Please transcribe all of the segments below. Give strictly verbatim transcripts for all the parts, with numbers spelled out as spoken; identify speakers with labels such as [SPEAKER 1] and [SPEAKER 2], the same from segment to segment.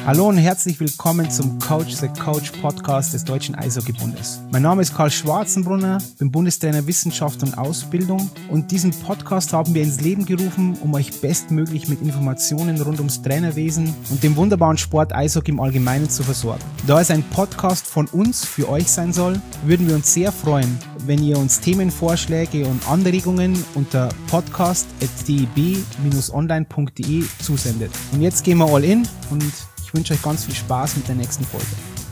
[SPEAKER 1] Hallo und herzlich willkommen zum Coach the Coach Podcast des Deutschen Eishockeybundes. Mein Name ist Karl Schwarzenbrunner, bin Bundestrainer Wissenschaft und Ausbildung und diesen Podcast haben wir ins Leben gerufen, um euch bestmöglich mit Informationen rund ums Trainerwesen und dem wunderbaren Sport Eishockey im Allgemeinen zu versorgen. Da es ein Podcast von uns für euch sein soll, würden wir uns sehr freuen, wenn ihr uns Themenvorschläge und Anregungen unter podcast at d e b dash online punkt d e zusendet. Und jetzt gehen wir all in und ich wünsche euch ganz viel Spaß mit der nächsten Folge.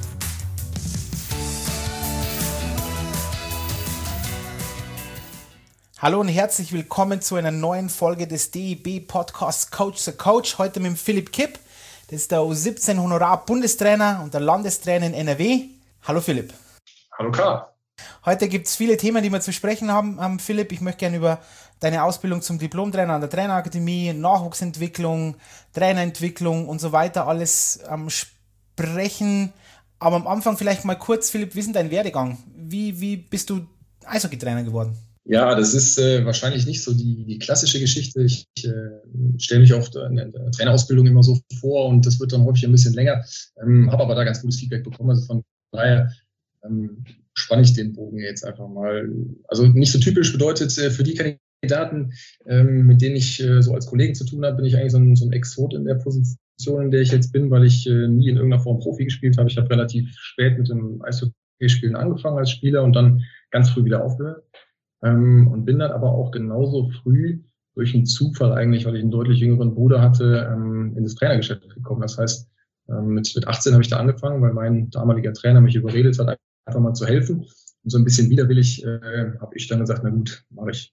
[SPEAKER 1] Hallo und herzlich willkommen zu einer neuen Folge des D E B Podcasts Coach the Coach. Heute mit dem Philipp Kipp, das ist der U siebzehn Honorar-Bundestrainer und der Landestrainer in N R W. Hallo Philipp.
[SPEAKER 2] Hallo Karl.
[SPEAKER 1] Heute gibt es viele Themen, die wir zu sprechen haben, ähm, Philipp. Ich möchte gerne über deine Ausbildung zum Diplomtrainer an der Trainerakademie, Nachwuchsentwicklung, Trainerentwicklung und so weiter alles ähm, sprechen. Aber am Anfang vielleicht mal kurz, Philipp, wie ist denn dein Werdegang? Wie, wie bist du Eishockeytrainer geworden?
[SPEAKER 2] Ja, das ist äh, wahrscheinlich nicht so die, die klassische Geschichte. Ich äh, stelle mich auch in der Trainerausbildung immer so vor und das wird dann häufig ein bisschen länger. Ähm, habe aber da ganz gutes Feedback bekommen. Also von daher ähm, spanne ich den Bogen jetzt einfach mal. Also nicht so typisch bedeutet, äh, für die Kandidaten, ähm, mit denen ich äh, so als Kollegen zu tun habe, bin ich eigentlich so ein, so ein Exot in der Position, in der ich jetzt bin, weil ich äh, nie in irgendeiner Form Profi gespielt habe. Ich habe relativ spät mit dem Eishockeyspielen angefangen als Spieler und dann ganz früh wieder aufgehört. Ähm, und bin dann aber auch genauso früh durch einen Zufall eigentlich, weil ich einen deutlich jüngeren Bruder hatte, ähm, in das Trainergeschäft gekommen. Das heißt, ähm, mit, mit achtzehn habe ich da angefangen, weil mein damaliger Trainer mich überredet hat, einfach mal zu helfen. Und so ein bisschen widerwillig äh, habe ich dann gesagt, na gut, mache ich.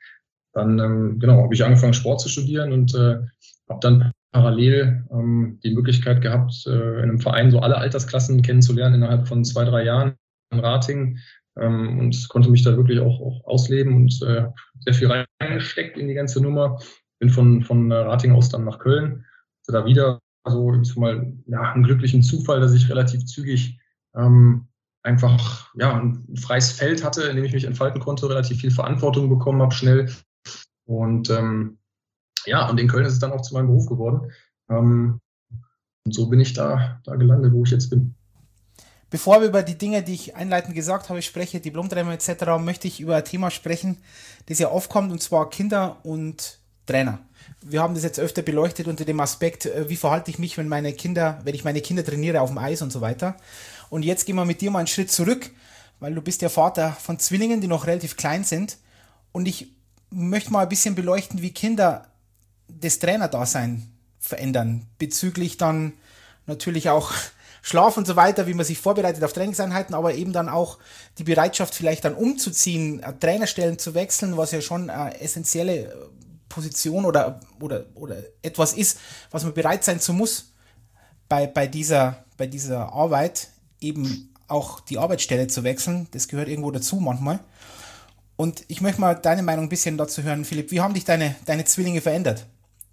[SPEAKER 2] Dann ähm, genau, habe ich angefangen, Sport zu studieren und äh, habe dann parallel ähm, die Möglichkeit gehabt, äh, in einem Verein so alle Altersklassen kennenzulernen innerhalb von zwei, drei Jahren in Ratingen. Ähm, und konnte mich da wirklich auch, auch ausleben und äh, sehr viel reingesteckt in die ganze Nummer. Bin von, von Ratingen aus dann nach Köln. Also da wieder so ich sag mal ja, einen glücklichen Zufall, dass ich relativ zügig ähm, einfach ja, ein freies Feld hatte, in dem ich mich entfalten konnte, relativ viel Verantwortung bekommen habe, schnell. Und ähm, ja, und in Köln ist es dann auch zu meinem Beruf geworden. Ähm, und so bin ich da, da gelandet, wo ich jetzt bin.
[SPEAKER 1] Bevor wir über die Dinge, die ich einleitend gesagt habe, spreche, Diplomtrainer et cetera, möchte ich über ein Thema sprechen, das ja aufkommt, und zwar Kinder und Trainer. Wir haben das jetzt öfter beleuchtet unter dem Aspekt, wie verhalte ich mich, wenn meine Kinder, wenn ich meine Kinder trainiere auf dem Eis und so weiter. Und jetzt gehen wir mit dir mal einen Schritt zurück, weil du bist ja Vater von Zwillingen, die noch relativ klein sind. Und ich möchte mal ein bisschen beleuchten, wie Kinder das Trainerdasein verändern, bezüglich dann natürlich auch Schlaf und so weiter, wie man sich vorbereitet auf Trainingseinheiten, aber eben dann auch die Bereitschaft vielleicht dann umzuziehen, Trainerstellen zu wechseln, was ja schon eine essentielle Position oder, oder, oder etwas ist, was man bereit sein zu muss, bei, bei, dieser, bei dieser Arbeit eben auch die Arbeitsstelle zu wechseln. Das gehört irgendwo dazu manchmal. Und ich möchte mal deine Meinung ein bisschen dazu hören, Philipp. Wie haben dich deine, deine Zwillinge verändert?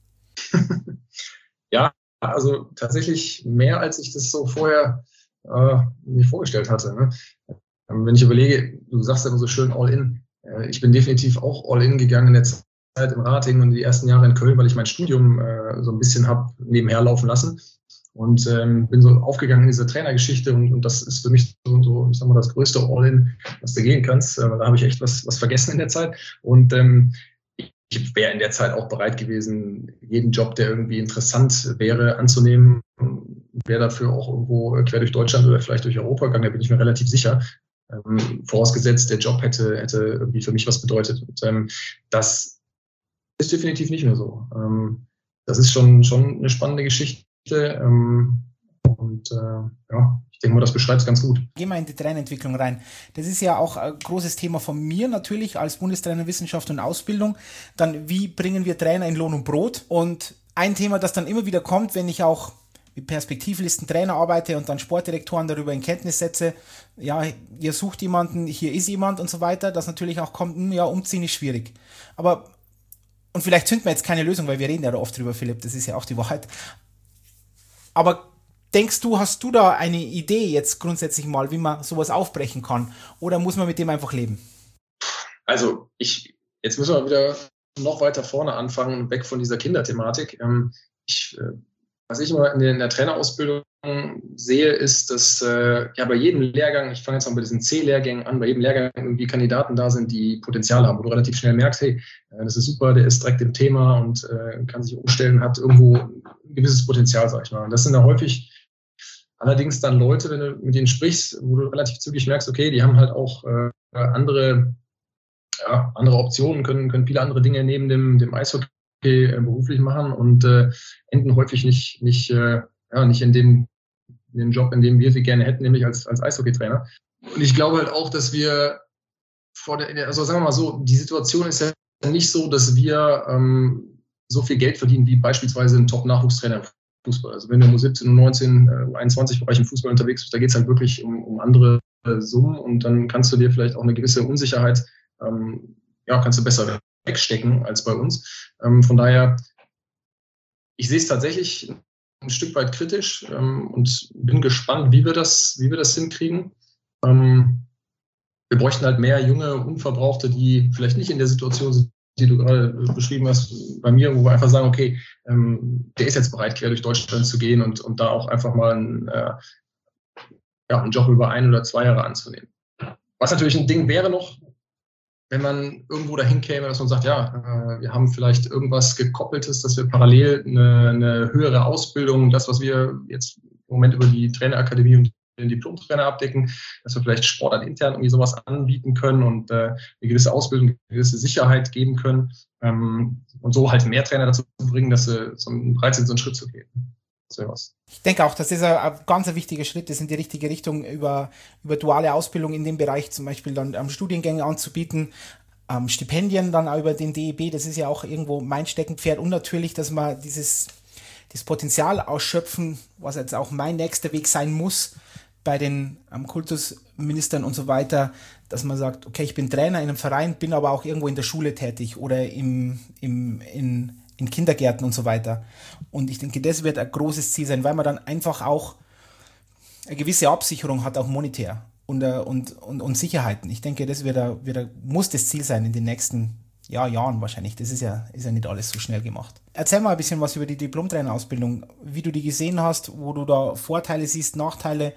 [SPEAKER 2] Ja, also tatsächlich mehr, als ich das so vorher äh, mir vorgestellt hatte. Ne? Ähm, wenn ich überlege, du sagst ja immer so schön All-In. Äh, ich bin definitiv auch All-In gegangen in der Zeit in Ratingen und die ersten Jahre in Köln, weil ich mein Studium äh, so ein bisschen habe nebenher laufen lassen. Und ähm, bin so aufgegangen in diese Trainergeschichte und, und das ist für mich so, so, ich sag mal, das größte All-In, was du gehen kannst. Äh, da habe ich echt was, was vergessen in der Zeit. Und ähm, ich wäre in der Zeit auch bereit gewesen, jeden Job, der irgendwie interessant wäre, anzunehmen. Wäre dafür auch irgendwo quer durch Deutschland oder vielleicht durch Europa gegangen, da bin ich mir relativ sicher. Ähm, vorausgesetzt, der Job hätte, hätte irgendwie für mich was bedeutet. Und ähm, das ist definitiv nicht mehr so. Ähm, das ist schon, schon eine spannende Geschichte. Ähm, und äh, ja, ich denke mal, das beschreibt es ganz gut.
[SPEAKER 1] Gehen wir in die Trainerentwicklung rein. Das ist ja auch ein großes Thema von mir natürlich als Bundestrainer Wissenschaft und Ausbildung. Dann, wie bringen wir Trainer in Lohn und Brot? Und ein Thema, das dann immer wieder kommt, wenn ich auch mit Perspektivlisten Trainer arbeite und dann Sportdirektoren darüber in Kenntnis setze, ja, ihr sucht jemanden, hier ist jemand und so weiter, dass natürlich auch kommt, ja, umziehen ist schwierig. Aber, und vielleicht finden wir jetzt keine Lösung, weil wir reden ja da oft drüber, Philipp, das ist ja auch die Wahrheit. Aber denkst du, hast du da eine Idee jetzt grundsätzlich mal, wie man sowas aufbrechen kann? Oder muss man mit dem einfach leben?
[SPEAKER 2] Also, ich, jetzt müssen wir wieder noch weiter vorne anfangen, weg von dieser Kinderthematik. Ich was ich immer in der, in der Trainerausbildung sehe, ist, dass äh, ja bei jedem Lehrgang, ich fange jetzt mal bei diesen C-Lehrgängen an, bei jedem Lehrgang irgendwie Kandidaten da sind, die Potenzial haben, wo du relativ schnell merkst, hey, äh, das ist super, der ist direkt im Thema und äh, kann sich umstellen, hat irgendwo ein gewisses Potenzial, sag ich mal. Und das sind da häufig allerdings dann Leute, wenn du mit denen sprichst, wo du relativ zügig merkst, okay, die haben halt auch äh, andere, ja, andere Optionen, können, können viele andere Dinge neben dem, dem Eishockey äh, beruflich machen und äh, enden häufig nicht, nicht, äh, ja, nicht in dem, in dem Job, in dem wir sie gerne hätten, nämlich als, als Eishockeytrainer. Und ich glaube halt auch, dass wir vor der, also sagen wir mal so, die Situation ist ja nicht so, dass wir ähm, so viel Geld verdienen wie beispielsweise ein Top-Nachwuchstrainer im Fußball. Also wenn du um siebzehn, um neunzehn, U einundzwanzig Bereich im Fußball unterwegs bist, da geht es halt wirklich um, um andere äh, Summen und dann kannst du dir vielleicht auch eine gewisse Unsicherheit, ähm, ja, kannst du besser wegstecken als bei uns. Ähm, von daher, ich sehe es tatsächlich ein Stück weit kritisch ähm, und bin gespannt, wie wir das, wie wir das hinkriegen. Ähm, wir bräuchten halt mehr junge, Unverbrauchte, die vielleicht nicht in der Situation sind, die du gerade beschrieben hast, bei mir, wo wir einfach sagen, okay, ähm, der ist jetzt bereit, quer durch Deutschland zu gehen und, und da auch einfach mal einen, äh, ja, einen Job über ein oder zwei Jahre anzunehmen. Was natürlich ein Ding wäre noch, wenn man irgendwo dahin käme, dass man sagt, ja, äh, wir haben vielleicht irgendwas Gekoppeltes, dass wir parallel eine, eine höhere Ausbildung, das, was wir jetzt im Moment über die Trainerakademie und den Diplom-Trainer abdecken, dass wir vielleicht Sportart intern irgendwie sowas anbieten können und äh, eine gewisse Ausbildung, eine gewisse Sicherheit geben können ähm, und so halt mehr Trainer dazu bringen, dass sie so bereit sind, so einen Schritt zu gehen. Das wäre was.
[SPEAKER 1] Ich denke auch, das ist ein, ein ganz wichtiger Schritt, das in die richtige Richtung, über, über duale Ausbildung in dem Bereich zum Beispiel dann ähm, Studiengänge anzubieten, ähm, Stipendien dann auch über den D E B, das ist ja auch irgendwo mein Steckenpferd und natürlich, dass man dieses, dieses Potenzial ausschöpfen, was jetzt auch mein nächster Weg sein muss, bei den ähm, Kultusministern und so weiter, dass man sagt, okay, ich bin Trainer in einem Verein, bin aber auch irgendwo in der Schule tätig oder im, im, in, in Kindergärten und so weiter. Und ich denke, das wird ein großes Ziel sein, weil man dann einfach auch eine gewisse Absicherung hat, auch monetär und, und, und, und Sicherheiten. Ich denke, das wird ein, wird ein, muss das Ziel sein in den nächsten ja, Jahren wahrscheinlich. Das ist ja, ist ja nicht alles so schnell gemacht. Erzähl mal ein bisschen was über die Diplom-Trainer-Ausbildung, wie du die gesehen hast, wo du da Vorteile siehst, Nachteile.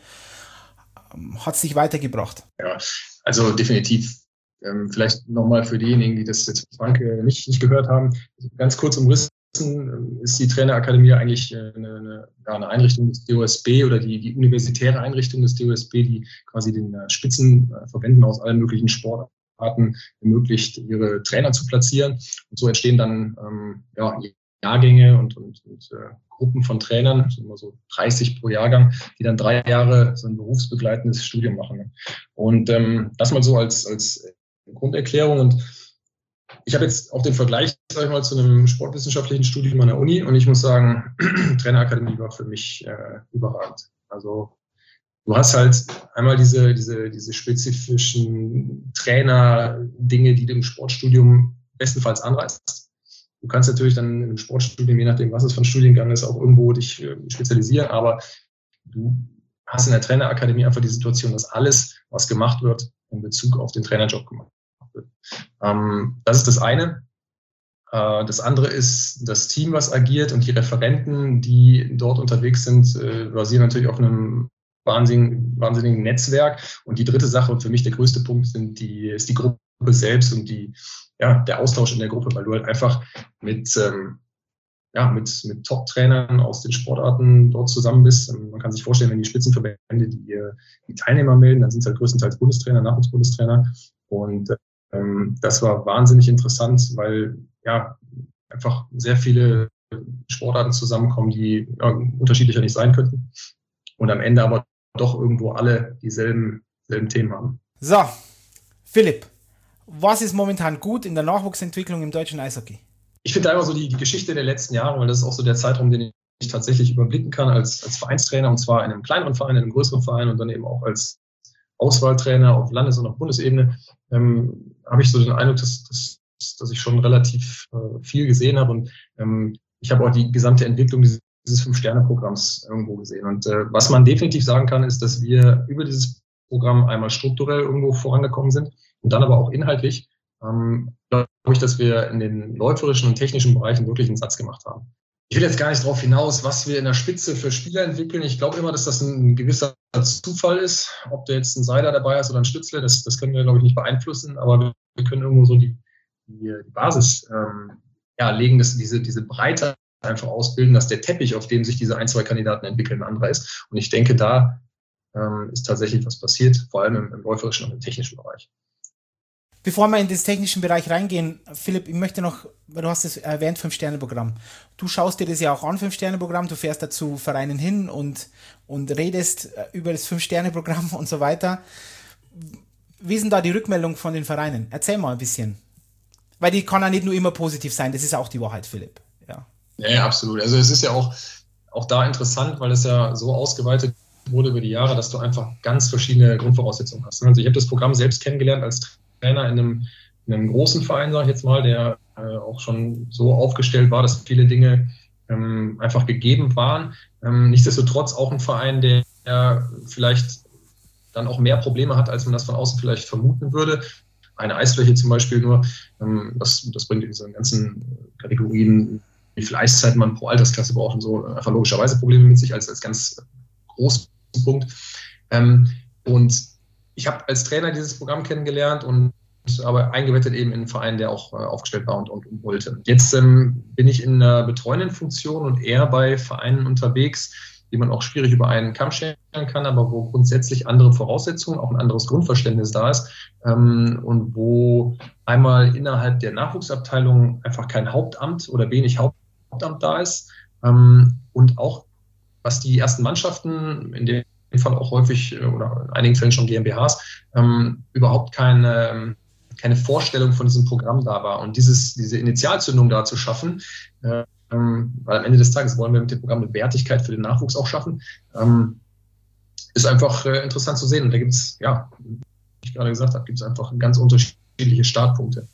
[SPEAKER 1] Hat es dich weitergebracht?
[SPEAKER 2] Ja, also definitiv. Ähm, vielleicht nochmal für diejenigen, die das jetzt Frank äh, nicht, nicht gehört haben. Also ganz kurz umrissen äh, ist die Trainerakademie eigentlich äh, eine, eine, ja, eine Einrichtung des D O S B oder die, die universitäre Einrichtung des D O S B, die quasi den äh, Spitzenverbänden aus allen möglichen Sportarten ermöglicht, ihre Trainer zu platzieren. Und so entstehen dann ähm, ja, Jahrgänge und, und, und äh, Gruppen von Trainern, immer so dreißig pro Jahrgang, die dann drei Jahre so ein berufsbegleitendes Studium machen. Ne? Und ähm, das mal so als, als Grunderklärung. Und ich habe jetzt auch den Vergleich, sag ich mal, zu einem sportwissenschaftlichen Studium an der Uni und ich muss sagen, Trainerakademie war für mich äh, überragend. Also du hast halt einmal diese, diese, diese spezifischen Trainer-Dinge, die du im Sportstudium bestenfalls anreißt. Du kannst natürlich dann im Sportstudium, je nachdem, was es für ein Studiengang ist, auch irgendwo dich äh, spezialisieren, aber du hast in der Trainerakademie einfach die Situation, dass alles, was gemacht wird, in Bezug auf den Trainerjob gemacht wird. Ähm, das ist das eine. Äh, das andere ist das Team, was agiert und die Referenten, die dort unterwegs sind, äh, basieren natürlich auf einem wahnsinnigen, wahnsinnigen Netzwerk. Und die dritte Sache und für mich der größte Punkt sind die, ist die Gruppe selbst und die ja, der Austausch in der Gruppe, weil du halt einfach mit, ähm, ja, mit, mit Top-Trainern aus den Sportarten dort zusammen bist. Und man kann sich vorstellen, wenn die Spitzenverbände die, die Teilnehmer melden, dann sind es halt größtenteils Bundestrainer, Nachwuchsbundestrainer. Und ähm, das war wahnsinnig interessant, weil ja einfach sehr viele Sportarten zusammenkommen, die ja, unterschiedlicher nicht sein könnten. Und am Ende aber doch irgendwo alle dieselben selben Themen haben.
[SPEAKER 1] So, Philipp. Was ist momentan gut in der Nachwuchsentwicklung im deutschen Eishockey?
[SPEAKER 2] Ich finde einfach so die, die Geschichte der letzten Jahre, weil das ist auch so der Zeitraum, den ich tatsächlich überblicken kann als, als Vereinstrainer und zwar in einem kleineren Verein, in einem größeren Verein und dann eben auch als Auswahltrainer auf Landes- und auf Bundesebene, ähm, habe ich so den Eindruck, dass, dass, dass ich schon relativ äh, viel gesehen habe und ähm, ich habe auch die gesamte Entwicklung dieses, dieses Fünf-Sterne-Programms irgendwo gesehen. Und äh, was man definitiv sagen kann, ist, dass wir über dieses Programm einmal strukturell irgendwo vorangekommen sind und dann aber auch inhaltlich, ähm, glaube ich, dass wir in den läuferischen und technischen Bereichen wirklich einen Satz gemacht haben. Ich will jetzt gar nicht darauf hinaus, was wir in der Spitze für Spieler entwickeln. Ich glaube immer, dass das ein gewisser Zufall ist. Ob da jetzt ein Seiler dabei ist oder ein Stützle, das, das können wir, glaube ich, nicht beeinflussen. Aber wir, wir können irgendwo so die, die, die Basis ähm, ja, legen, dass diese, diese Breite einfach ausbilden, dass der Teppich, auf dem sich diese ein, zwei Kandidaten entwickeln, ein anderer ist. Und ich denke, da ähm, ist tatsächlich was passiert, vor allem im, im läuferischen und im technischen Bereich.
[SPEAKER 1] Bevor wir in den technischen Bereich reingehen, Philipp, ich möchte noch, du hast es erwähnt, Fünf-Sterne-Programm. Du schaust dir das ja auch an, Fünf-Sterne-Programm, du fährst dazu Vereinen hin und, und redest über das Fünf-Sterne-Programm und so weiter. Wie ist denn da die Rückmeldung von den Vereinen? Erzähl mal ein bisschen. Weil die kann ja nicht nur immer positiv sein, das ist auch die Wahrheit, Philipp. Ja,
[SPEAKER 2] ja, absolut. Also es ist ja auch, auch da interessant, weil es ja so ausgeweitet wurde über die Jahre, dass du einfach ganz verschiedene Grundvoraussetzungen hast. Also ich habe das Programm selbst kennengelernt als Trainer in einem, in einem großen Verein, sage ich jetzt mal, der äh, auch schon so aufgestellt war, dass viele Dinge ähm, einfach gegeben waren. Ähm, nichtsdestotrotz auch ein Verein, der, der vielleicht dann auch mehr Probleme hat, als man das von außen vielleicht vermuten würde. Eine Eisfläche zum Beispiel nur, ähm, das, das bringt in diesen ganzen Kategorien, wie viel Eiszeit man pro Altersklasse braucht und so, einfach logischerweise Probleme mit sich als, als ganz großen Punkt. Ähm, und ich habe als Trainer dieses Programm kennengelernt und aber eingebettet eben in einen Verein, der auch äh, aufgestellt war und, und, und wollte. Jetzt ähm, bin ich in einer betreuenden Funktion und eher bei Vereinen unterwegs, die man auch schwierig über einen Kamm scheren kann, aber wo grundsätzlich andere Voraussetzungen, auch ein anderes Grundverständnis da ist ähm, und wo einmal innerhalb der Nachwuchsabteilung einfach kein Hauptamt oder wenig Hauptamt da ist ähm, und auch was die ersten Mannschaften, in dem Fall auch häufig oder in einigen Fällen schon GmbHs, ähm, überhaupt keine, keine Vorstellung von diesem Programm da war. Und dieses, diese Initialzündung da zu schaffen, äh, ähm, weil am Ende des Tages wollen wir mit dem Programm eine Wertigkeit für den Nachwuchs auch schaffen, ähm, ist einfach äh, interessant zu sehen. Und da gibt es, ja, wie ich gerade gesagt habe, gibt es einfach ganz unterschiedliche Startpunkte.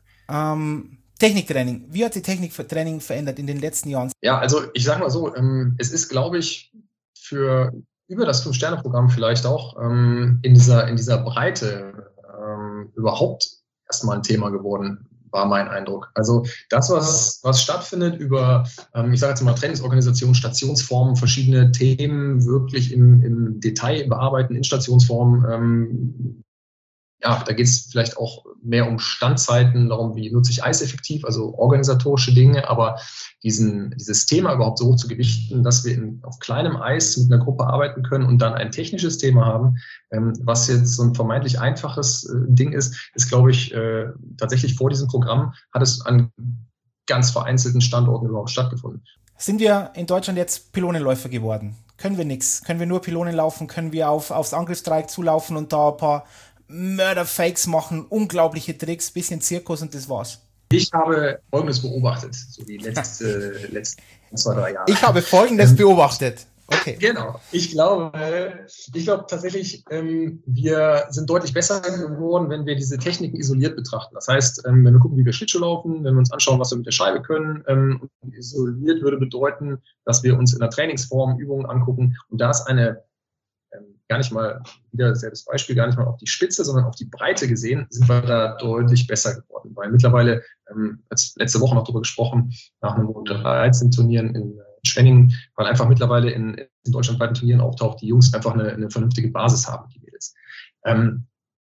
[SPEAKER 1] Ähm, Techniktraining. Wie hat sich Techniktraining verändert in den letzten Jahren?
[SPEAKER 2] Ja, also ich sage mal so, ähm, es ist, glaube ich, für über das Fünf-Sterne-Programm vielleicht auch ähm, in dieser in dieser Breite ähm, überhaupt erstmal ein Thema geworden, war mein Eindruck. Also das, was was stattfindet über, ähm, ich sage jetzt mal Trainingsorganisation, Stationsformen, verschiedene Themen wirklich im, im Detail bearbeiten, in Stationsformen, ähm, ja, da geht es vielleicht auch mehr um Standzeiten, darum, wie nutze ich Eis effektiv, also organisatorische Dinge, aber diesen, dieses Thema überhaupt so hoch zu gewichten, dass wir in, auf kleinem Eis mit einer Gruppe arbeiten können und dann ein technisches Thema haben, ähm, was jetzt so ein vermeintlich einfaches äh, Ding ist, ist, glaube ich, äh, tatsächlich vor diesem Programm hat es an ganz vereinzelten Standorten überhaupt stattgefunden.
[SPEAKER 1] Sind wir in Deutschland jetzt Pylonenläufer geworden? Können wir nichts? Können wir nur Pylonen laufen? Können wir auf, aufs Angriffsdreieck zulaufen und da ein paar Mörder-Fakes machen, unglaubliche Tricks, bisschen Zirkus und das war's?
[SPEAKER 2] Ich habe Folgendes beobachtet, so die letzte, letzten zwei, drei Jahre.
[SPEAKER 1] Ich habe Folgendes ähm, beobachtet. Okay.
[SPEAKER 2] Genau. Ich glaube, ich glaube tatsächlich, ähm, wir sind deutlich besser geworden, wenn wir diese Techniken isoliert betrachten. Das heißt, ähm, wenn wir gucken, wie wir Schlittschuh laufen, wenn wir uns anschauen, was wir mit der Scheibe können, ähm, und isoliert würde bedeuten, dass wir uns in der Trainingsform Übungen angucken und da ist eine ähm, gar nicht mal, wieder selbes Beispiel, gar nicht mal auf die Spitze, sondern auf die Breite gesehen, sind wir da deutlich besser geworden. Weil mittlerweile, ähm, als letzte Woche noch darüber gesprochen, nach einem unter dreizehn Turnieren in Schwenningen, weil einfach mittlerweile in, in deutschlandweiten Turnieren auftaucht, die Jungs einfach eine, eine vernünftige Basis haben, die Mädels. Ähm,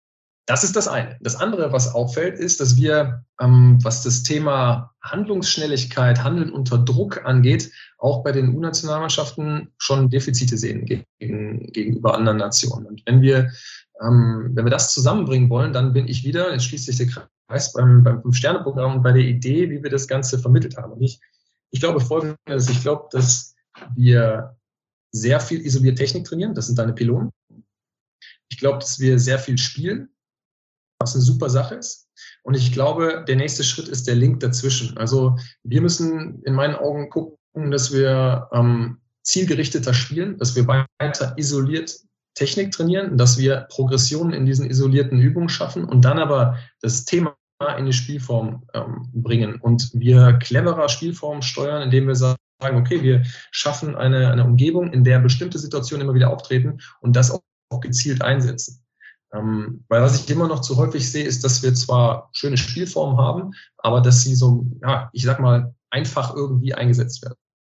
[SPEAKER 2] das ist das eine. Das andere, was auffällt, ist, dass wir, ähm, was das Thema Handlungsschnelligkeit, Handeln unter Druck angeht, auch bei den U-Nationalmannschaften schon Defizite sehen gegen, gegenüber anderen Nationen. Und wenn wir, ähm, wenn wir das zusammenbringen wollen, dann bin ich wieder, jetzt schließt sich der Kreis beim, beim Fünf-Sterne-Programm und bei der Idee, wie wir das Ganze vermittelt haben. Und ich, ich glaube Folgendes, ich glaube, dass wir sehr viel isoliert Technik trainieren, das sind deine Pylonen. Ich glaube, dass wir sehr viel spielen, was eine super Sache ist. Und ich glaube, der nächste Schritt ist der Link dazwischen. Also wir müssen in meinen Augen gucken, dass wir ähm, zielgerichteter spielen, dass wir weiter isoliert Technik trainieren, dass wir Progressionen in diesen isolierten Übungen schaffen und dann aber das Thema in die Spielform ähm, bringen und wir cleverer Spielformen steuern, indem wir sagen, okay, wir schaffen eine, eine Umgebung, in der bestimmte Situationen immer wieder auftreten und das auch, auch gezielt einsetzen. Ähm, weil was ich immer noch zu häufig sehe, ist, dass wir zwar schöne Spielformen haben, aber dass sie so, ja, ich sag mal, einfach irgendwie eingesetzt werden.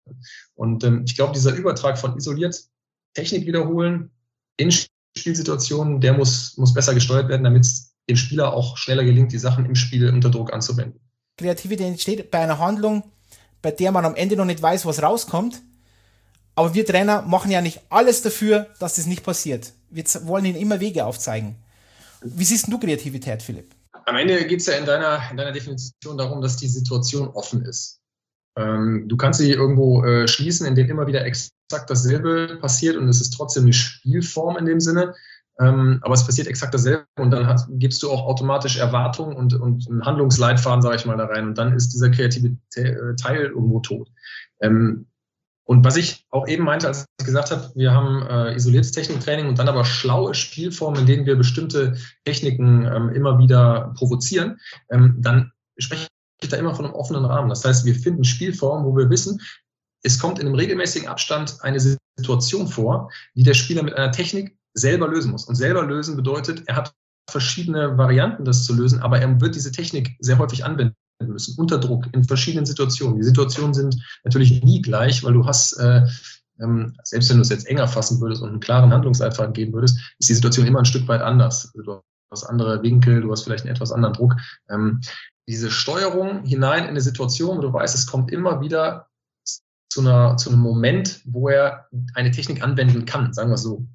[SPEAKER 2] Und ähm, ich glaube, dieser Übertrag von isoliert Technik wiederholen in Spielsituationen, der muss, muss besser gesteuert werden, damit es dem Spieler auch schneller gelingt, die Sachen im Spiel unter Druck anzuwenden.
[SPEAKER 1] Kreativität entsteht bei einer Handlung, bei der man am Ende noch nicht weiß, was rauskommt. Aber wir Trainer machen ja nicht alles dafür, dass das nicht passiert. Wir wollen ihnen immer Wege aufzeigen. Wie siehst du Kreativität, Philipp?
[SPEAKER 2] Am Ende geht es ja in deiner, in deiner Definition darum, dass die Situation offen ist. Ähm, du kannst sie irgendwo äh, schließen, indem immer wieder exakt dasselbe passiert und es ist trotzdem eine Spielform in dem Sinne. Ähm, aber es passiert exakt dasselbe und dann hast, gibst du auch automatisch Erwartungen und, und einen Handlungsleitfaden, sage ich mal, da rein. Und dann ist dieser kreative Teil irgendwo tot. Ähm, und was ich auch eben meinte, als ich gesagt habe, wir haben äh, isoliertes Techniktraining und dann aber schlaue Spielformen, in denen wir bestimmte Techniken ähm, immer wieder provozieren, ähm, dann spreche ich da immer von einem offenen Rahmen. Das heißt, wir finden Spielformen, wo wir wissen, es kommt in einem regelmäßigen Abstand eine Situation vor, die der Spieler mit einer Technik selber lösen muss. Und selber lösen bedeutet, er hat verschiedene Varianten, das zu lösen, aber er wird diese Technik sehr häufig anwenden müssen, unter Druck, in verschiedenen Situationen. Die Situationen sind natürlich nie gleich, weil du hast, äh, ähm, selbst wenn du es jetzt enger fassen würdest und einen klaren Handlungsleitfaden geben würdest, ist die Situation immer ein Stück weit anders. Also du hast andere Winkel, du hast vielleicht einen etwas anderen Druck. Ähm, diese Steuerung hinein in eine Situation, wo du weißt, es kommt immer wieder zu, einer, zu einem Moment, wo er eine Technik anwenden kann, sagen wir es so.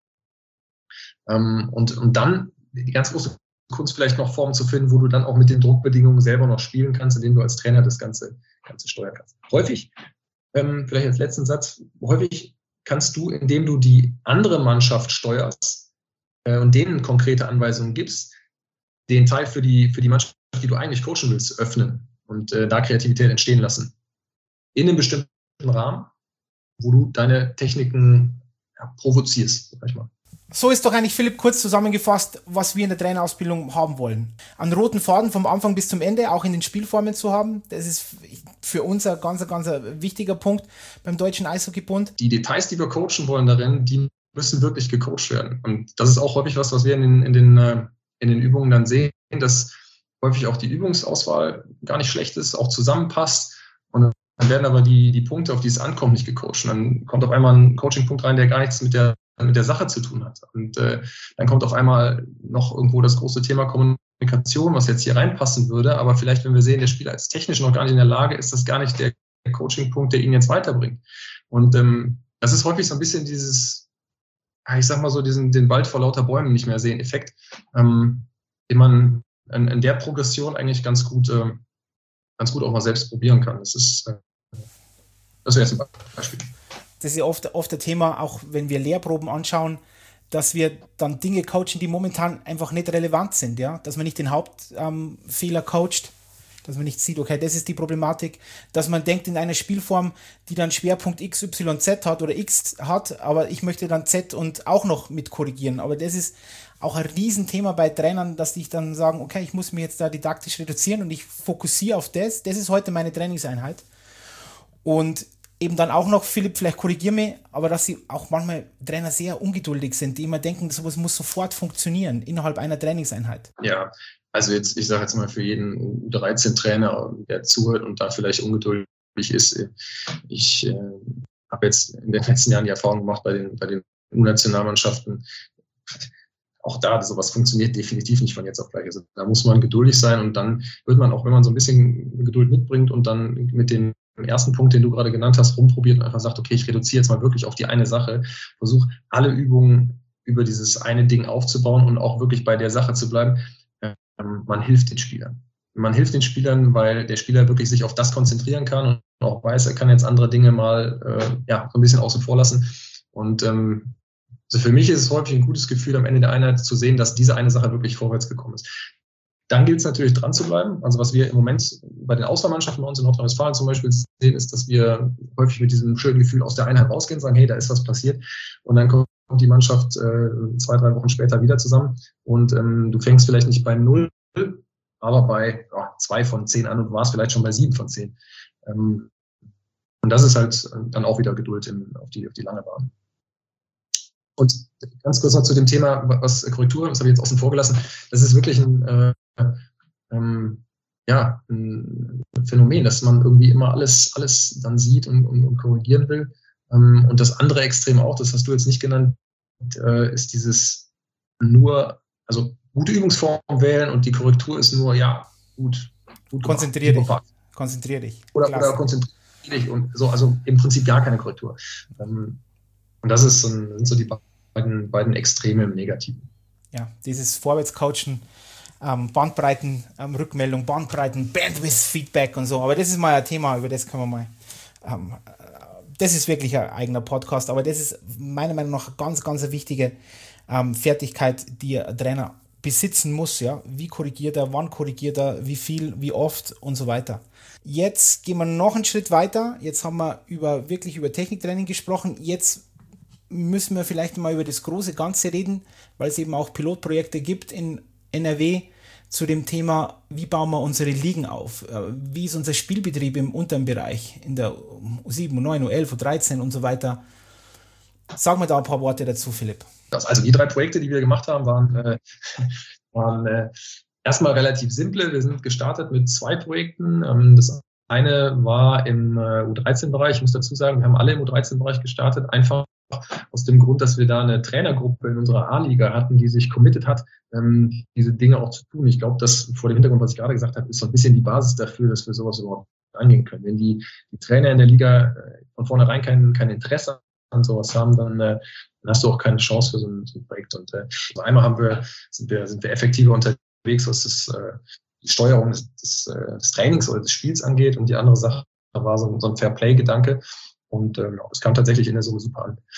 [SPEAKER 2] Ähm, und, und dann die ganz große Kunst vielleicht noch Formen zu finden, wo du dann auch mit den Druckbedingungen selber noch spielen kannst, indem du als Trainer das Ganze, Ganze steuern kannst. Häufig, ähm, vielleicht als letzten Satz, häufig kannst du, indem du die andere Mannschaft steuerst äh, und denen konkrete Anweisungen gibst, den Teil für die, für die Mannschaft, die du eigentlich coachen willst, öffnen und äh, da Kreativität entstehen lassen. In einem bestimmten Rahmen, wo du deine Techniken ja, provozierst, sag ich mal.
[SPEAKER 1] So ist doch eigentlich, Philipp, kurz zusammengefasst, was wir in der Trainerausbildung haben wollen. Einen roten Faden vom Anfang bis zum Ende, auch in den Spielformen zu haben. Das ist für uns ein ganz, ganz wichtiger Punkt beim Deutschen Eishockeybund.
[SPEAKER 2] Die Details, die wir coachen wollen darin, die müssen wirklich gecoacht werden. Und das ist auch häufig was, was wir in den, in den, in den Übungen dann sehen, dass häufig auch die Übungsauswahl gar nicht schlecht ist, auch zusammenpasst. Und dann werden aber die, die Punkte, auf die es ankommt, nicht gecoacht. Und dann kommt auf einmal ein Coaching-Punkt rein, der gar nichts mit der mit der Sache zu tun hat. Und äh, dann kommt auf einmal noch irgendwo das große Thema Kommunikation, was jetzt hier reinpassen würde. Aber vielleicht, wenn wir sehen, der Spieler ist technisch noch gar nicht in der Lage, ist das gar nicht der Coaching-Punkt, der ihn jetzt weiterbringt. Und ähm, das ist häufig so ein bisschen dieses, ich sag mal so, diesen den Wald vor lauter Bäumen nicht mehr sehen Effekt, ähm, den man in, in der Progression eigentlich ganz gut, äh, ganz gut auch mal selbst probieren kann. Das ist, äh, das wäre jetzt ein Beispiel.
[SPEAKER 1] Das ist ja oft, oft ein Thema, auch wenn wir Lehrproben anschauen, dass wir dann Dinge coachen, die momentan einfach nicht relevant sind, ja, dass man nicht den Hauptfehler ähm, coacht, dass man nicht sieht, okay, das ist die Problematik, dass man denkt in einer Spielform, die dann Schwerpunkt X, Y, Z hat oder X hat, aber ich möchte dann Z und auch noch mit korrigieren, aber das ist auch ein Riesenthema bei Trainern, dass die dann sagen, okay, ich muss mich jetzt da didaktisch reduzieren und ich fokussiere auf das, das ist heute meine Trainingseinheit und eben dann auch noch, Philipp, vielleicht korrigier mich, aber dass sie auch manchmal Trainer sehr ungeduldig sind, die immer denken, sowas muss sofort funktionieren innerhalb einer Trainingseinheit.
[SPEAKER 2] Ja, also jetzt, ich sage jetzt mal für jeden U dreizehn Trainer, der zuhört und da vielleicht ungeduldig ist, ich äh, habe jetzt in den letzten Jahren die Erfahrung gemacht bei den, bei den U-Nationalmannschaften, auch da, sowas funktioniert definitiv nicht von jetzt auf gleich. Also da muss man geduldig sein und dann wird man auch, wenn man so ein bisschen Geduld mitbringt und dann mit den im ersten Punkt, den du gerade genannt hast, rumprobiert und einfach sagt, okay, ich reduziere jetzt mal wirklich auf die eine Sache, versuche alle Übungen über dieses eine Ding aufzubauen und auch wirklich bei der Sache zu bleiben. Ähm, man hilft den Spielern. Man hilft den Spielern, weil der Spieler wirklich sich auf das konzentrieren kann und auch weiß, er kann jetzt andere Dinge mal äh, ja, so ein bisschen außen vor lassen. Und ähm, also für mich ist es häufig ein gutes Gefühl, am Ende der Einheit zu sehen, dass diese eine Sache wirklich vorwärts gekommen ist. Dann gilt es natürlich dran zu bleiben. Also was wir im Moment bei den Auswahlmannschaften bei uns in Nordrhein-Westfalen zum Beispiel sehen, ist, dass wir häufig mit diesem schönen Gefühl aus der Einheit rausgehen, sagen, hey, da ist was passiert. Und dann kommt die Mannschaft äh, zwei, drei Wochen später wieder zusammen. Und ähm, du fängst vielleicht nicht bei null, aber bei oh, zwei von zehn an und warst vielleicht schon bei sieben von zehn. Ähm, und das ist halt dann auch wieder Geduld in, auf, die, auf die lange Bahn. Und ganz kurz noch zu dem Thema, was Korrektur, das habe ich jetzt außen vor gelassen. Das ist wirklich ein, äh, ähm, ja, ein Phänomen, dass man irgendwie immer alles, alles dann sieht und, und, und korrigieren will. Ähm, und das andere Extrem auch, das hast du jetzt nicht genannt, äh, ist dieses nur, also gute Übungsform wählen und die Korrektur ist nur, ja, gut, gut
[SPEAKER 1] Konzentrier dich. Konzentrier dich.
[SPEAKER 2] Oder, oder konzentrier dich und so, also im Prinzip gar keine Korrektur. Ähm, und das ist so, sind so die beiden, beiden Extreme im Negativen.
[SPEAKER 1] Ja, dieses Vorwärtscoachen, ähm, Bandbreiten, ähm, Rückmeldung, Bandbreiten, Bandwidth-Feedback und so. Aber das ist mal ein Thema, über das können wir mal. Ähm, das ist wirklich ein eigener Podcast, aber das ist meiner Meinung nach eine ganz, ganz eine wichtige ähm, Fertigkeit, die ein Trainer besitzen muss. Ja? Wie korrigiert er, wann korrigiert er, wie viel, wie oft und so weiter. Jetzt gehen wir noch einen Schritt weiter. Jetzt haben wir über, wirklich über Techniktraining gesprochen. Jetzt müssen wir vielleicht mal über das große Ganze reden, weil es eben auch Pilotprojekte gibt in N R W zu dem Thema, wie bauen wir unsere Ligen auf? Wie ist unser Spielbetrieb im unteren Bereich, in der U sieben, U neun, U elf, U dreizehn und so weiter? Sag mal da ein paar Worte dazu, Philipp.
[SPEAKER 2] Also die drei Projekte, die wir gemacht haben, waren, äh, waren äh, erstmal relativ simple. Wir sind gestartet mit zwei Projekten. Ähm, das eine war im äh, U dreizehn-Bereich. Ich muss dazu sagen, wir haben alle im U dreizehn-Bereich gestartet, einfach aus dem Grund, dass wir da eine Trainergruppe in unserer A-Liga hatten, die sich committed hat, ähm, diese Dinge auch zu tun. Ich glaube, das vor dem Hintergrund, was ich gerade gesagt habe, ist so ein bisschen die Basis dafür, dass wir sowas überhaupt angehen können. Wenn die, die Trainer in der Liga äh, von vornherein kein, kein Interesse an sowas haben, dann, äh, dann hast du auch keine Chance für so ein, so ein Projekt. Und äh, also einmal haben wir, sind wir, sind wir effektiver unterwegs, was das, äh, die Steuerung des, des, des Trainings oder des Spiels angeht. Und die andere Sache war so, so ein Fair-Play-Gedanke. Und ähm, es kam tatsächlich in der Summe super an.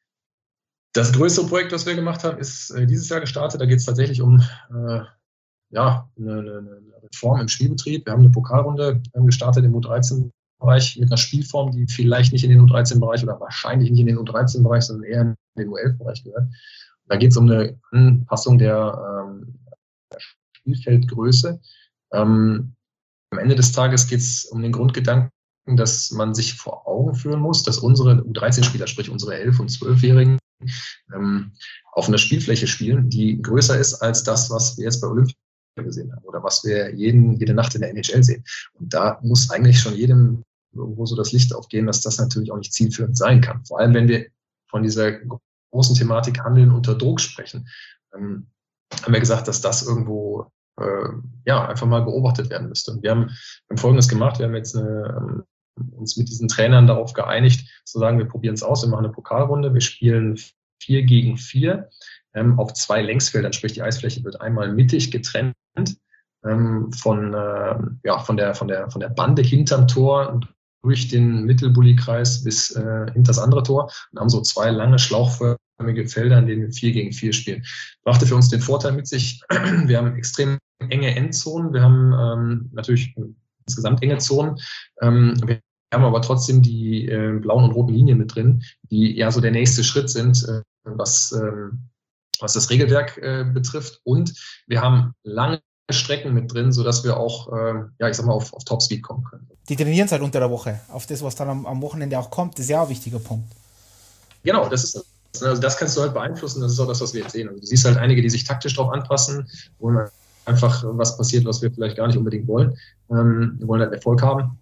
[SPEAKER 2] Das größere Projekt, was wir gemacht haben, ist äh, dieses Jahr gestartet. Da geht es tatsächlich um äh, ja, eine, eine, eine Reform im Spielbetrieb. Wir haben eine Pokalrunde ähm, gestartet im U dreizehn-Bereich mit einer Spielform, die vielleicht nicht in den U dreizehn-Bereich oder wahrscheinlich nicht in den U dreizehn-Bereich, sondern eher in den U elf-Bereich gehört. Und da geht es um eine Anpassung der, ähm, der Spielfeldgröße. Ähm, am Ende des Tages geht es um den Grundgedanken, dass man sich vor Augen führen muss, dass unsere U dreizehn-Spieler, sprich unsere elf- und zwölfjährigen, ähm, auf einer Spielfläche spielen, die größer ist als das, was wir jetzt bei Olympia gesehen haben oder was wir jeden, jede Nacht in der N H L sehen. Und da muss eigentlich schon jedem irgendwo so das Licht aufgehen, dass das natürlich auch nicht zielführend sein kann. Vor allem, wenn wir von dieser großen Thematik Handeln unter Druck sprechen, ähm, haben wir gesagt, dass das irgendwo äh, ja einfach mal beobachtet werden müsste. Und wir haben, wir haben Folgendes gemacht, wir haben jetzt eine, ähm, uns mit diesen Trainern darauf geeinigt, zu sagen, wir probieren es aus, wir machen eine Pokalrunde, wir spielen vier gegen vier ähm, auf zwei Längsfeldern, sprich die Eisfläche wird einmal mittig getrennt ähm, von, äh, ja, von, der, von, der, von der Bande hinterm Tor durch den Mittelbully-Kreis bis äh, hinter das andere Tor und haben so zwei lange schlauchförmige Felder, in denen wir vier gegen vier spielen. Brachte für uns den Vorteil mit sich, wir haben extrem enge Endzonen, wir haben ähm, natürlich insgesamt enge Zonen, ähm, wir Wir haben aber trotzdem die äh, blauen und roten Linien mit drin, die ja so der nächste Schritt sind, äh, was, ähm, was das Regelwerk äh, betrifft. Und wir haben lange Strecken mit drin, sodass wir auch, äh, ja, ich sag mal, auf, auf Topspeed kommen können.
[SPEAKER 1] Die trainieren halt unter der Woche, auf das, was dann am, am Wochenende auch kommt, das ist ja auch ein wichtiger Punkt.
[SPEAKER 2] Genau, das ist das. Also das kannst du halt beeinflussen, das ist auch das, was wir jetzt sehen. Also du siehst halt einige, die sich taktisch drauf anpassen, wo einfach was passiert, was wir vielleicht gar nicht unbedingt wollen. Ähm, wir wollen halt Erfolg haben.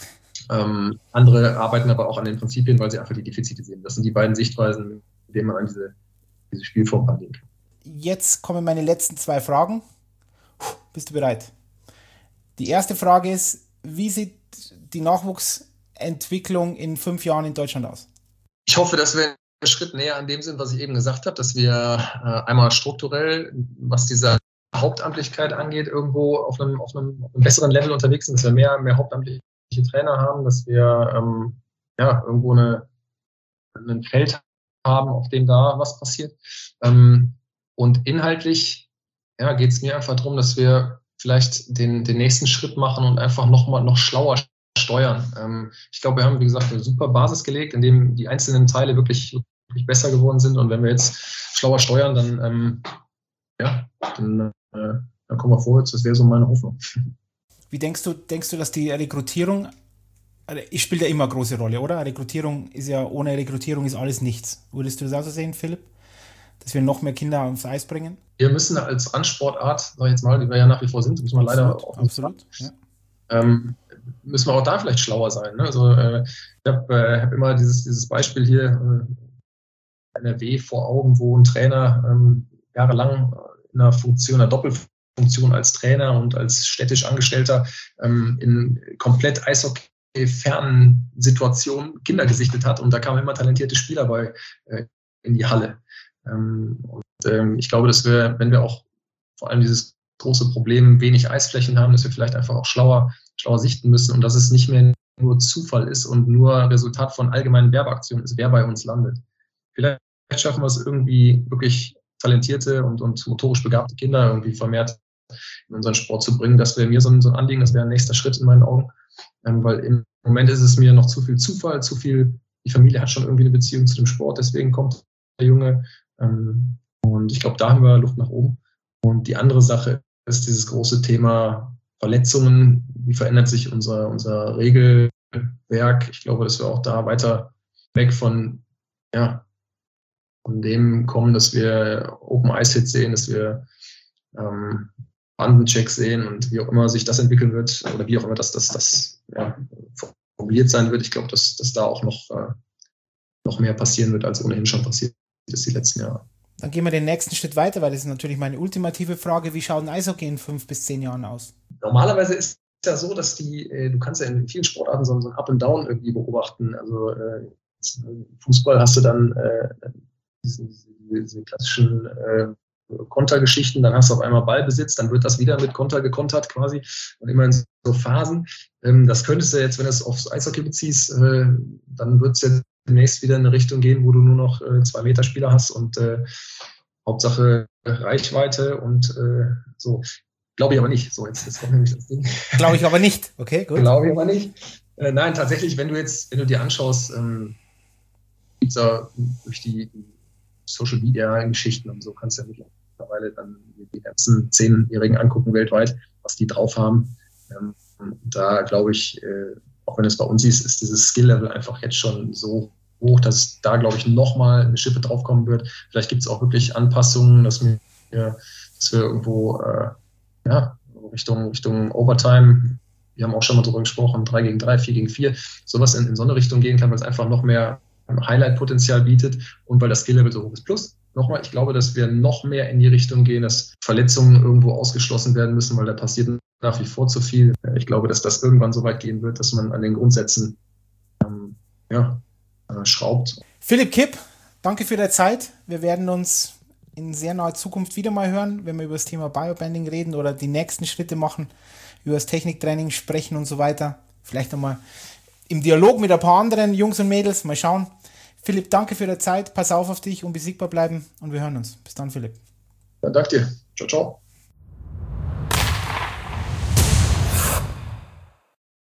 [SPEAKER 2] Ähm, andere arbeiten aber auch an den Prinzipien, weil sie einfach die Defizite sehen. Das sind die beiden Sichtweisen, mit denen man an diese, diese Spielform rangehen kann.
[SPEAKER 1] Jetzt kommen meine letzten zwei Fragen. Bist du bereit? Die erste Frage ist, wie sieht die Nachwuchsentwicklung in fünf Jahren in Deutschland aus?
[SPEAKER 2] Ich hoffe, dass wir einen Schritt näher an dem sind, was ich eben gesagt habe, dass wir äh, einmal strukturell, was diese Hauptamtlichkeit angeht, irgendwo auf einem, auf einem, auf einem besseren Level unterwegs sind, dass wir mehr, mehr hauptamtliche Trainer haben, dass wir ähm, ja, irgendwo eine, ein Feld haben, auf dem da was passiert. Ähm, und inhaltlich ja, geht es mir einfach darum, dass wir vielleicht den, den nächsten Schritt machen und einfach noch mal noch schlauer steuern. Ähm, ich glaube, wir haben, wie gesagt, eine super Basis gelegt, in dem die einzelnen Teile wirklich, wirklich besser geworden sind. Und wenn wir jetzt schlauer steuern, dann, ähm, ja, dann, äh, dann kommen wir vorwärts. Das wäre so meine Hoffnung.
[SPEAKER 1] Wie denkst du, denkst du, dass die Rekrutierung, es spielt ja immer eine große Rolle, oder? Rekrutierung ist ja, ohne Rekrutierung ist alles nichts. Würdest du das auch so sehen, Philipp? Dass wir noch mehr Kinder aufs Eis bringen?
[SPEAKER 2] wir müssen als Randsportart, sag ich jetzt mal, die wir ja nach wie vor sind, müssen wir leider
[SPEAKER 1] auch absolut, ja.
[SPEAKER 2] ähm, müssen wir auch da vielleicht schlauer sein. Ne? Also äh, ich habe äh, hab immer dieses, dieses Beispiel hier, äh, N R W vor Augen, wo ein Trainer ähm, jahrelang in einer Funktion, einer Doppelfunktion als Trainer und als städtisch Angestellter ähm, in komplett Eishockey-fernen Situationen Kinder gesichtet hat und da kamen immer talentierte Spieler bei äh, in die Halle. Ähm, und ähm, ich glaube, dass wir, wenn wir auch vor allem dieses große Problem wenig Eisflächen haben, dass wir vielleicht einfach auch schlauer, schlauer sichten müssen und dass es nicht mehr nur Zufall ist und nur Resultat von allgemeinen Werbeaktionen ist, wer bei uns landet. Vielleicht schaffen wir es irgendwie wirklich talentierte und, und motorisch begabte Kinder irgendwie vermehrt in unseren Sport zu bringen. Das wäre mir so ein, so ein Anliegen, das wäre ein nächster Schritt in meinen Augen, ähm, weil im Moment ist es mir noch zu viel Zufall, zu viel, die Familie hat schon irgendwie eine Beziehung zu dem Sport, deswegen kommt der Junge. Ähm, und ich glaube, da haben wir Luft nach oben. Und die andere Sache ist dieses große Thema Verletzungen. Wie verändert sich unser, unser Regelwerk? Ich glaube, dass wir auch da weiter weg von, ja, von dem kommen, dass wir Open Ice Hits sehen, dass wir ähm, Bandenchecks sehen und wie auch immer sich das entwickeln wird oder wie auch immer das, das, das ja, formuliert sein wird. Ich glaube, dass, dass da auch noch, äh, noch mehr passieren wird, als ohnehin schon passiert ist die letzten Jahre.
[SPEAKER 1] Dann gehen wir den nächsten Schritt weiter, weil das ist natürlich meine ultimative Frage. Wie schaut ein Eishockey in fünf bis zehn Jahren aus?
[SPEAKER 2] Normalerweise ist es ja so, dass die, äh, du kannst ja in vielen Sportarten so, so ein Up and Down irgendwie beobachten. Also äh, Fußball hast du dann äh, diese, diese, diese klassischen äh, Kontergeschichten, dann hast du auf einmal Ballbesitz, dann wird das wieder mit Konter gekontert quasi und immer in so Phasen. Ähm, das könntest du jetzt, wenn du es aufs Eishockey beziehst, äh, dann wird es jetzt demnächst wieder in eine Richtung gehen, wo du nur noch äh, zwei Meter Spieler hast und äh, Hauptsache Reichweite und äh, so. Glaube ich aber nicht. So, jetzt, jetzt kommt nämlich das Ding.
[SPEAKER 1] Glaube ich aber nicht. Okay, gut.
[SPEAKER 2] Glaube ich aber nicht. Äh, nein, tatsächlich, wenn du jetzt, wenn du dir anschaust, ähm, gibt's ja durch die Social Media Geschichten und so kannst du ja mittlerweile dann die ganzen Zehnjährigen angucken weltweit, was die drauf haben. Ähm, da glaube ich, äh, auch wenn es bei uns ist, ist dieses Skill-Level einfach jetzt schon so hoch, dass da, glaube ich, nochmal eine Schippe draufkommen wird. Vielleicht gibt es auch wirklich Anpassungen, dass wir, dass wir irgendwo äh, ja, Richtung, Richtung Overtime, wir haben auch schon mal drüber gesprochen, drei gegen drei, vier gegen vier, sowas in, in so eine Richtung gehen kann, weil es einfach noch mehr Highlight-Potenzial bietet und weil das Skill-Level so hoch ist. Plus, nochmal, ich glaube, dass wir noch mehr in die Richtung gehen, dass Verletzungen irgendwo ausgeschlossen werden müssen, weil da passiert nach wie vor zu viel. Ich glaube, dass das irgendwann so weit gehen wird, dass man an den Grundsätzen ähm, ja, äh, schraubt.
[SPEAKER 1] Philipp Kipp, danke für deine Zeit. Wir werden uns in sehr naher Zukunft wieder mal hören, wenn wir über das Thema Biobanding reden oder die nächsten Schritte machen, über das Techniktraining sprechen und so weiter. Vielleicht nochmal im Dialog mit ein paar anderen Jungs und Mädels. Mal schauen. Philipp, danke für deine Zeit. Pass auf auf dich, unbesiegbar bleiben und wir hören uns. Bis dann, Philipp.
[SPEAKER 2] Ja, danke dir. Ciao, ciao.